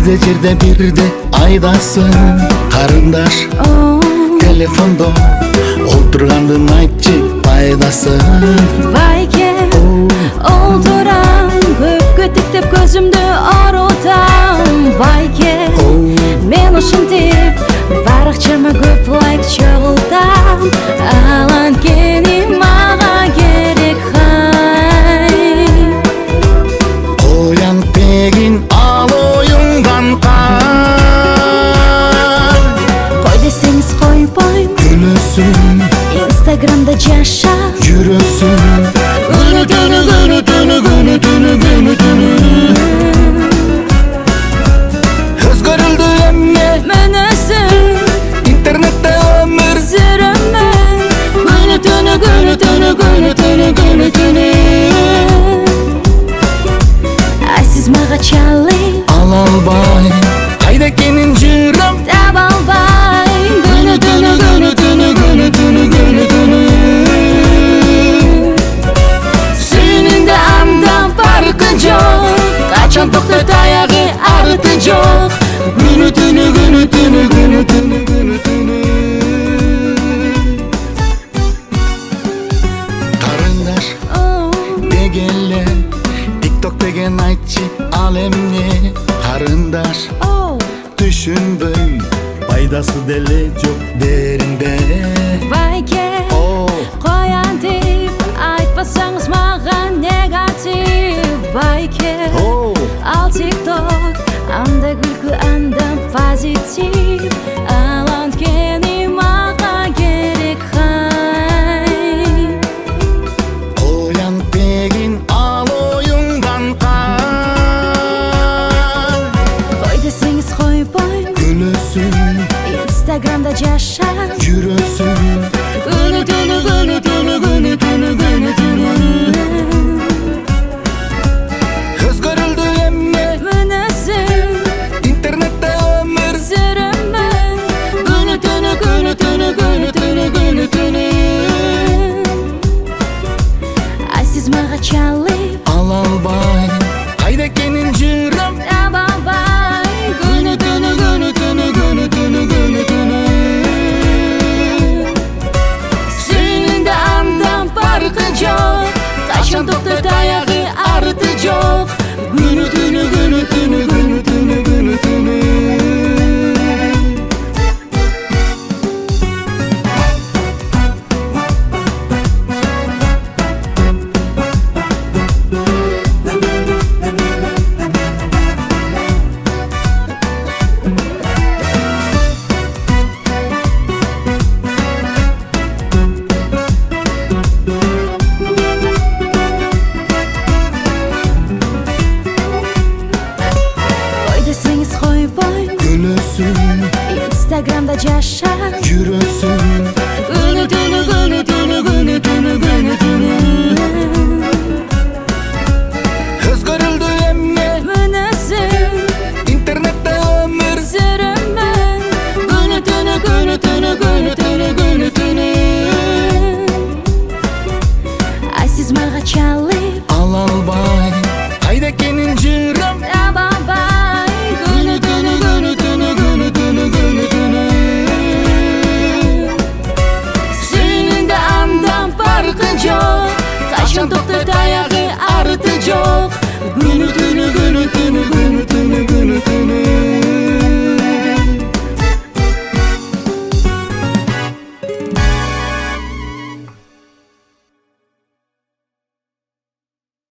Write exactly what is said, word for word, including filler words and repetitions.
Жерде жерде бирде айдасың карындаш. Телефондо отургандын айтчы пайдасы. Байке олтурам, көпкө тиктеп көзүмдү арутам. Байке мен ушинтип баракчама көп лайк чогултам. Алан кени мага керек хай. Коян пегин ал оюңдан кай. Кой десеңиз койбойм, Күлөсүң Инстаграмда жаша жүрөсүң. Күнү түнү күнү түнү күнү түнү күнү түнү. Өзгөрүлдү эмне мөнөсүң, интернетте өмүр сүрөмүн. күнү түнү күнү түнү күнү түнү күнү түнү. Ай сиз мага чалый Ала албай кайда экенин жырам таба албай. күнү түнү күнү түнү күнү түнү күнү түнү. Сенин да андан паркы жок, качан токтойт аягы арты жок. Күнү түнү күнү түнү күнү түнү күнү түнү. Карындаш дегенле тикток деген айтчы ал эмне. Карындаш түшүнбөйм, пайдасы деле жок деринде. Байке коян деп айтпасаңыз мага негатив. Байке ал тикток, анда күлкү анда позитив. Алан кени мага керек хай. Коян пегин ал оюңдан кай. Кой десеңиз койбойм, Күлөсүң Инстаграмда жаша жүрөсүң. Күнү түнү күнү түнү күнү түнү күнү түнү. Өзгөрүлдү эмне мөнөсүң, интернетте өмүр сүрөмүн. күнү түнү күнү түнү күнү түнү күнү түнү. Ай сиз мага чалый Ала албай кайда экенин жырам таба албай. күнү түнү күнү түнү күнү түнү күнү түнү. Сенин да андан паркы жок, качан токтойт аягы арты жок. Күнү түнү күнү түнү күнү түнү күнү түнү. Кой десеңиз койбойм, Күлөсүң Инстаграмда жаша жүрөсүң. Күнү түнү күнү түнү күнү түнү күнү түнү. Өзгөрүлдү эмне мөнөсүң, интернетте өмүр сүрөмүн. күнү түнү күнү түнү күнү түнү күнү түнү. Ай сиз мага чалый Ала албай кайда экенин жырам таба албай. күнү түнү күнү түнү күнү түнү күнү түнү. Сенин да андан паркы жок, качан токтойт